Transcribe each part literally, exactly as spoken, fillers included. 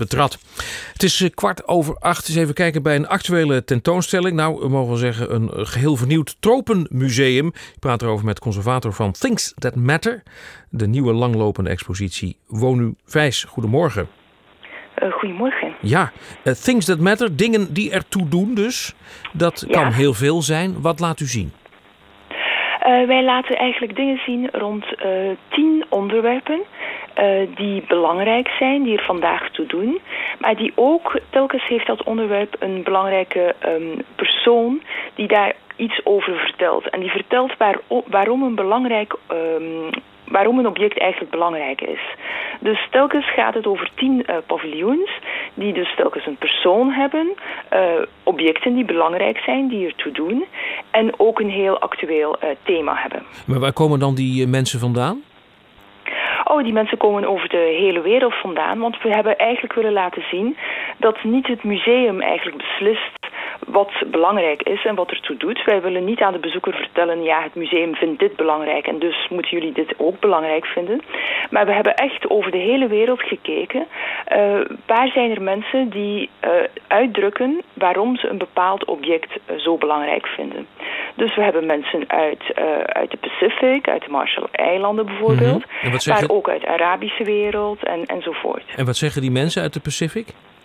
betrad. Het is kwart over acht. Eens even kijken bij een actuele tentoonstelling. Nou, we mogen wel zeggen een geheel vernieuwd tropenmuseum. Ik praat erover met conservator van Things That Matter. De nieuwe langlopende expositie Wonu Vijs. Goedemorgen. Uh, goedemorgen. Ja, uh, Things That Matter, dingen die ertoe doen dus. Dat ja. kan heel veel zijn. Wat laat u zien? Uh, wij laten eigenlijk dingen zien rond uh, tien onderwerpen uh, die belangrijk zijn, die er vandaag toe doen. Maar die ook, telkens heeft dat onderwerp een belangrijke um, persoon die daar iets over vertelt. En die vertelt waar, waarom een belangrijk... Um, waarom een object eigenlijk belangrijk is. Dus telkens gaat het over tien uh, paviljoens, die dus telkens een persoon hebben, uh, objecten die belangrijk zijn, die ertoe doen, en ook een heel actueel uh, thema hebben. Maar waar komen dan die uh, mensen vandaan? Oh, die mensen komen over de hele wereld vandaan, want we hebben eigenlijk willen laten zien dat niet het museum eigenlijk beslist wat belangrijk is en wat ertoe doet. Wij willen niet aan de bezoeker vertellen, ja, het museum vindt dit belangrijk en dus moeten jullie dit ook belangrijk vinden. Maar we hebben echt over de hele wereld gekeken. Uh, waar zijn er mensen die uh, uitdrukken waarom ze een bepaald object uh, zo belangrijk vinden. Dus we hebben mensen uit, uh, uit de Pacific, uit de Marshall-eilanden bijvoorbeeld, mm-hmm. maar ook uit de Arabische wereld en, enzovoort. En wat zeggen die mensen uit de Pacific?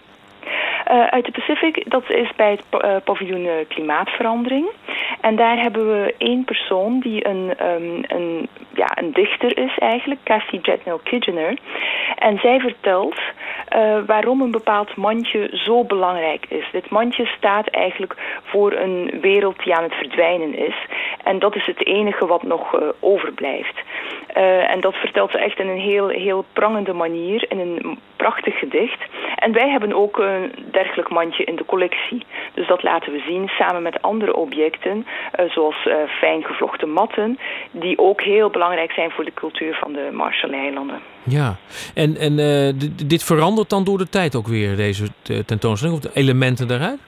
Uh, uit de Pacific, dat is bij het uh, paviljoen uh, Klimaatverandering. En daar hebben we één persoon die een, um, een, ja, een dichter is eigenlijk, Cassie Jetnell Kigener. En zij vertelt uh, waarom een bepaald mandje zo belangrijk is. Dit mandje staat eigenlijk voor een wereld die aan het verdwijnen is. En dat is het enige wat nog uh, overblijft. Uh, en dat vertelt ze echt in een heel, heel prangende manier, in een prachtig gedicht. En wij hebben ook een dergelijk mandje in de collectie. Dus dat laten we zien samen met andere objecten, uh, zoals uh, fijn gevlochten matten, die ook heel belangrijk zijn voor de cultuur van de Marshall-eilanden. Ja, en, en uh, d- dit verandert dan door de tijd ook weer, deze tentoonstelling, of de elementen daaruit?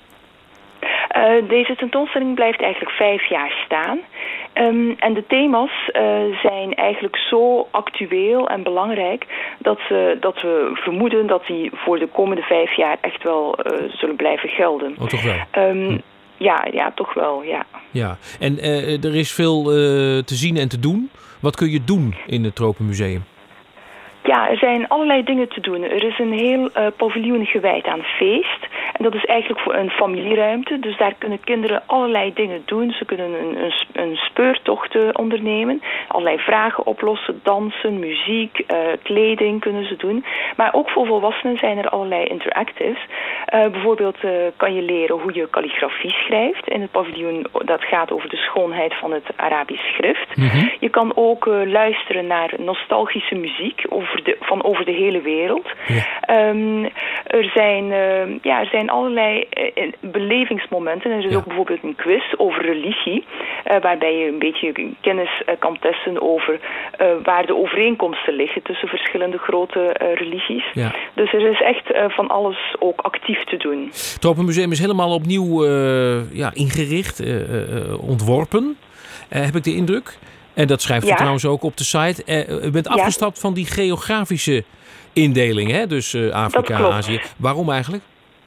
Uh, deze tentoonstelling blijft eigenlijk vijf jaar staan. Um, en de thema's uh, zijn eigenlijk zo actueel en belangrijk dat, uh, dat we vermoeden dat die voor de komende vijf jaar echt wel uh, zullen blijven gelden. Oh, toch wel? Um, hm. Ja, ja, toch wel, ja. Ja, en uh, er is veel uh, te zien en te doen. Wat kun je doen in het Tropenmuseum? Ja, er zijn allerlei dingen te doen. Er is een heel uh, paviljoen gewijd aan feest. En dat is eigenlijk voor een familieruimte. Dus daar kunnen kinderen allerlei dingen doen. Ze kunnen een, een, een speurtocht uh, ondernemen. Allerlei vragen oplossen, dansen, muziek, uh, kleding kunnen ze doen. Maar ook voor volwassenen zijn er allerlei interactives. Uh, bijvoorbeeld uh, kan je leren hoe je kalligrafie schrijft. In het paviljoen, dat gaat over de schoonheid van het Arabisch schrift. Mm-hmm. Je kan ook uh, luisteren naar nostalgische muziek over de, van over de hele wereld. Ja. Um, er, zijn, uh, ja, er zijn allerlei uh, belevingsmomenten. Er is ja. ook bijvoorbeeld een quiz over religie, uh, waarbij je een beetje kennis uh, kan testen over uh, waar de overeenkomsten liggen tussen verschillende grote uh, religies. Ja. Dus er is echt uh, van alles ook actief te doen. Het Tropenmuseum is helemaal opnieuw uh, ja, ingericht, uh, uh, ontworpen, uh, heb ik de indruk. En dat schrijft u ja. trouwens ook op de site. Uh, u bent afgestapt ja. van die geografische indeling, hè? Dus uh, Afrika, Azië. Waarom eigenlijk?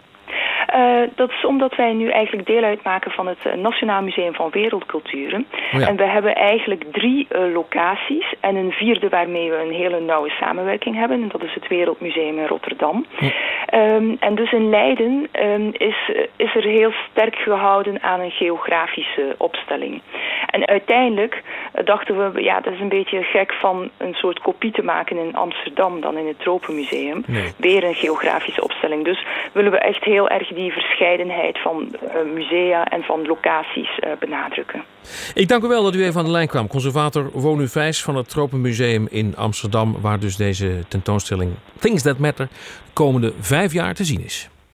Uh, dat is omdat wij nu eigenlijk deel uitmaken van het uh, Nationaal Museum van Wereldculturen. Oh ja. En we hebben eigenlijk drie uh, locaties en een vierde waarmee we een hele nauwe samenwerking hebben. En dat is het Wereldmuseum in Rotterdam. Ja. Um, en dus in Leiden um, is, is er heel sterk gehouden aan een geografische opstelling. En uiteindelijk uh, dachten we, ja, dat is een beetje gek van een soort kopie te maken in Amsterdam dan in het Tropenmuseum. Nee. Weer een geografische opstelling. Dus willen we echt heel erg die die verscheidenheid van uh, musea en van locaties uh, benadrukken. Ik dank u wel dat u even aan de lijn kwam. Conservator Wonu Vijs van het Tropenmuseum in Amsterdam, waar dus deze tentoonstelling Things That Matter de komende vijf jaar te zien is.